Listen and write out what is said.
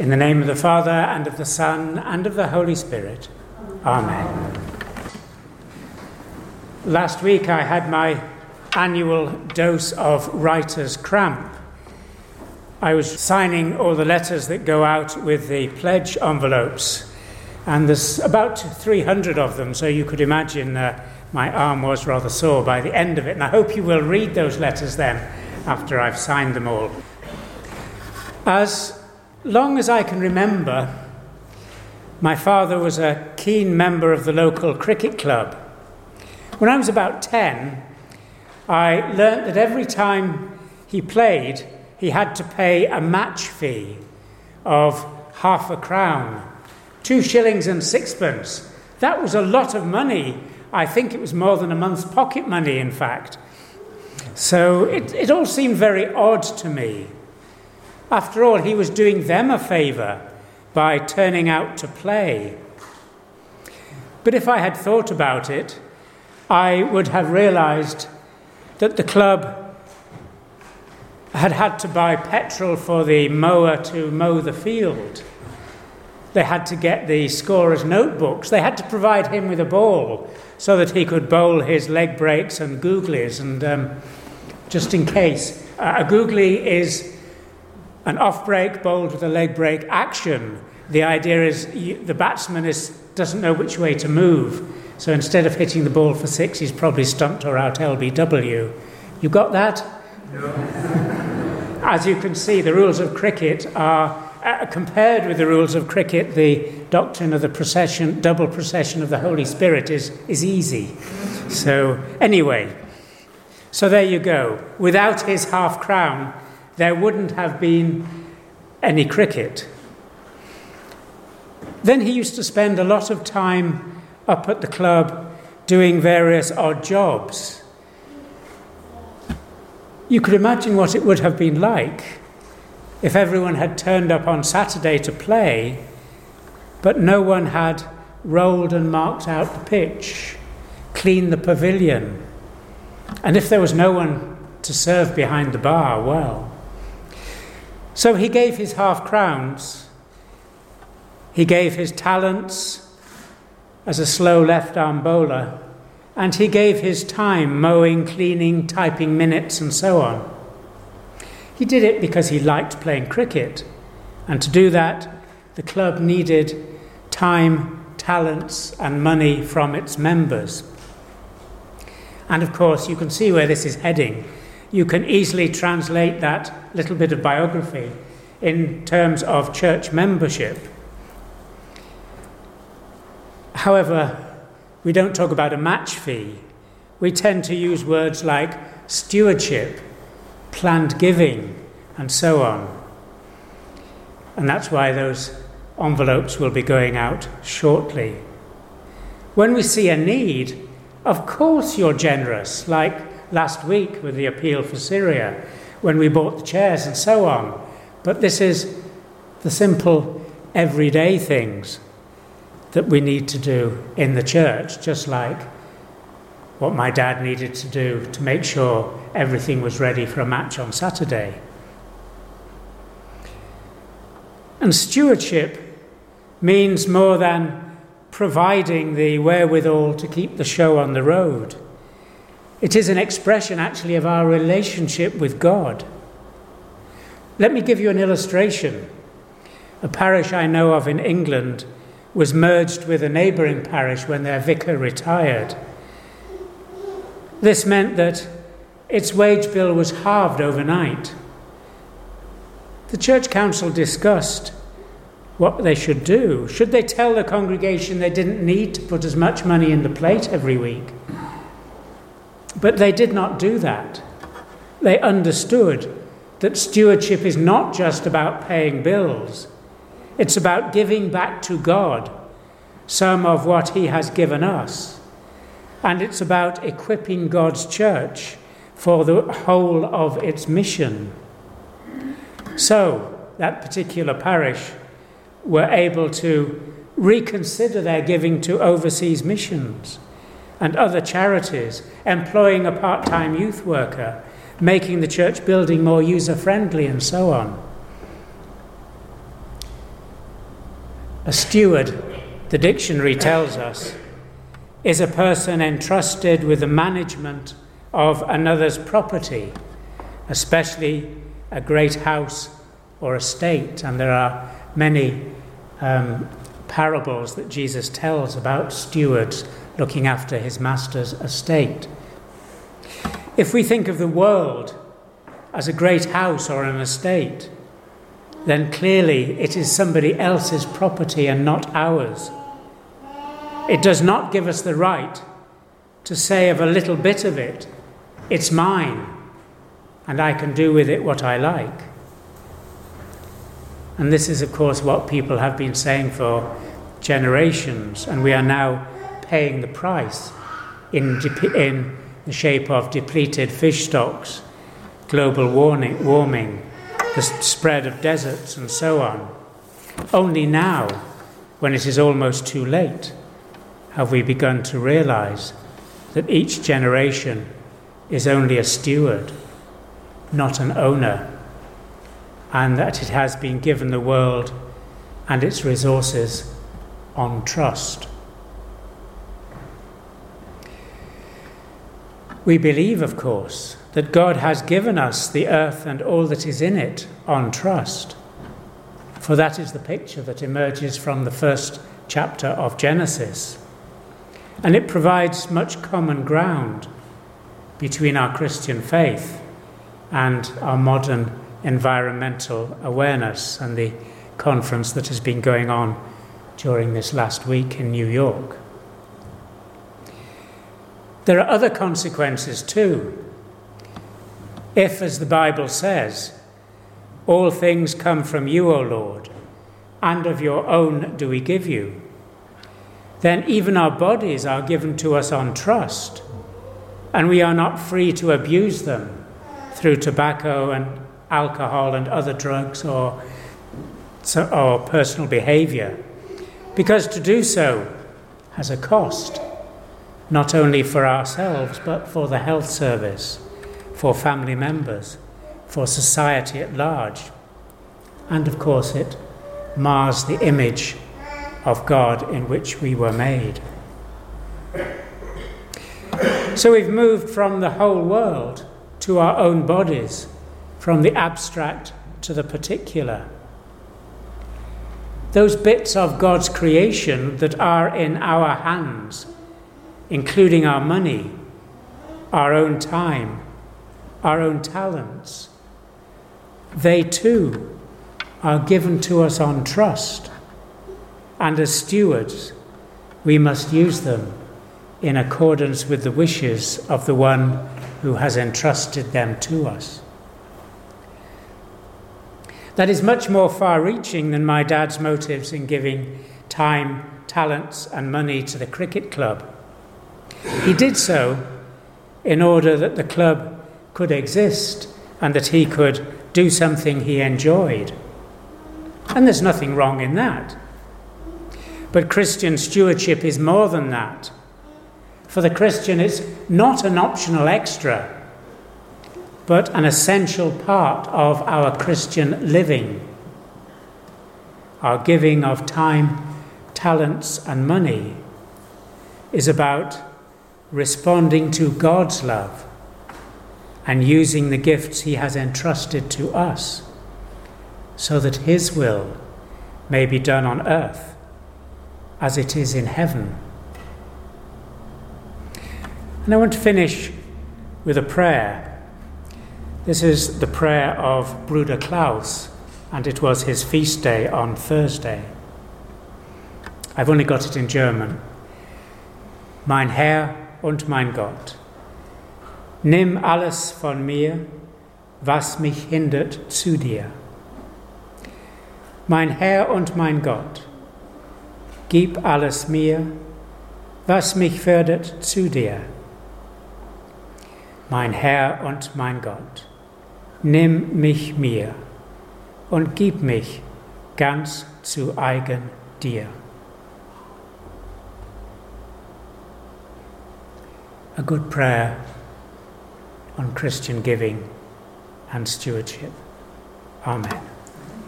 In the name of the Father, and of the Son, and of the Holy Spirit. Amen. Last week I had my annual dose of writer's cramp. I was signing all the letters that go out with the pledge envelopes, and there's about 300 of them, so you could imagine my arm was rather sore by the end of it, and I hope you will read those letters then after I've signed them all. As long as I can remember, my father was a keen member of the local cricket club. When I was about 10, I learnt that every time he played, he had to pay a match fee of £0.50, 2 shillings and sixpence. That was a lot of money. I think it was more than a month's pocket money, in fact. So it all seemed very odd to me. After all, he was doing them a favour by turning out to play. But if I had thought about it, I would have realised that the club had to buy petrol for the mower to mow the field. They had to get the scorer's notebooks. They had to provide him with a ball so that he could bowl his leg breaks and googlies. And just in case, a googly is an off-break bowled with a leg break action. The idea is the batsman doesn't know which way to move. So instead of hitting the ball for 6, he's probably stumped or out LBW. You got that? No. As you can see, the rules of cricket are, compared with the rules of cricket, the doctrine of the procession, double procession of the Holy Spirit is easy. So anyway, so there you go. Without his £0.50, there wouldn't have been any cricket. Then he used to spend a lot of time up at the club doing various odd jobs. You could imagine what it would have been like if everyone had turned up on Saturday to play, but no one had rolled and marked out the pitch, cleaned the pavilion, and if there was no one to serve behind the bar, well. So he gave his £0.50, he gave his talents as a slow left-arm bowler, and he gave his time mowing, cleaning, typing minutes and so on. He did it because he liked playing cricket, and to do that, the club needed time, talents and money from its members. And of course, you can see where this is heading. You can easily translate that little bit of biography in terms of church membership. However, we don't talk about a match fee. We tend to use words like stewardship, planned giving, and so on. And that's why those envelopes will be going out shortly. When we see a need, of course you're generous, like last week with the appeal for Syria, when we bought the chairs and so on. But this is the simple, everyday things that we need to do in the church, just like what my dad needed to do to make sure everything was ready for a match on Saturday. And stewardship means more than providing the wherewithal to keep the show on the road. It is an expression, actually, of our relationship with God. Let me give you an illustration. A parish I know of in England was merged with a neighbouring parish when their vicar retired. This meant that its wage bill was halved overnight. The church council discussed what they should do. Should they tell the congregation they didn't need to put as much money in the plate every week? But they did not do that. They understood that stewardship is not just about paying bills. It's about giving back to God some of what he has given us. And it's about equipping God's church for the whole of its mission. So, that particular parish were able to reconsider their giving to overseas missions and other charities, employing a part-time youth worker, making the church building more user-friendly and so on. A steward, the dictionary tells us, is a person entrusted with the management of another's property, especially a great house or estate. And there are many parables that Jesus tells about stewards looking after his master's estate. If we think of the world as a great house or an estate, then clearly it is somebody else's property and not ours. It does not give us the right to say of a little bit of it, it's mine, and I can do with it what I like. And this is, of course, what people have been saying for generations, and we are now paying the price in the shape of depleted fish stocks, global warming, the spread of deserts, and so on. Only now, when it is almost too late, have we begun to realize that each generation is only a steward, not an owner, and that it has been given the world and its resources on trust. We believe, of course, that God has given us the earth and all that is in it on trust, for that is the picture that emerges from the first chapter of Genesis. And it provides much common ground between our Christian faith and our modern environmental awareness and the conference that has been going on during this last week in New York. There are other consequences too. If, as the Bible says, all things come from you, O Lord, and of your own do we give you, then even our bodies are given to us on trust, and we are not free to abuse them through tobacco and alcohol and other drugs or personal behavior, because to do so has a cost, not only for ourselves, but for the health service, for family members, for society at large. And of course it mars the image of God in which we were made. So we've moved from the whole world to our own bodies, from the abstract to the particular. Those bits of God's creation that are in our hands, including our money, our own time, our own talents, they too are given to us on trust. And as stewards, we must use them in accordance with the wishes of the one who has entrusted them to us. That is much more far-reaching than my dad's motives in giving time, talents, and money to the cricket club. He did so in order that the club could exist and that he could do something he enjoyed. And there's nothing wrong in that. But Christian stewardship is more than that. For the Christian, it's not an optional extra, but an essential part of our Christian living. Our giving of time, talents, and money is about responding to God's love and using the gifts he has entrusted to us so that his will may be done on earth as it is in heaven. And I want to finish with a prayer. This is the prayer of Bruder Klaus, and it was his feast day on Thursday. I've only got it in German. Mein Herr und mein Gott, nimm alles von mir, was mich hindert zu dir. Mein Herr und mein Gott, gib alles mir, was mich fördert zu dir. Mein Herr und mein Gott, nimm mich mir und gib mich ganz zu eigen dir. A good prayer on Christian giving and stewardship. Amen.